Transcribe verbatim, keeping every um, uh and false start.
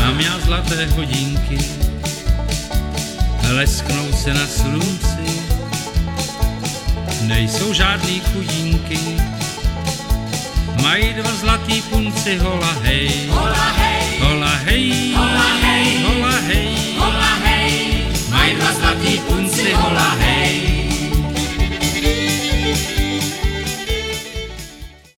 mám já zlaté hodinky, lesknou se na slunci, nejsou žádný chudinky, mají dva zlatý punci, hola hej, Hola hej, hola hej.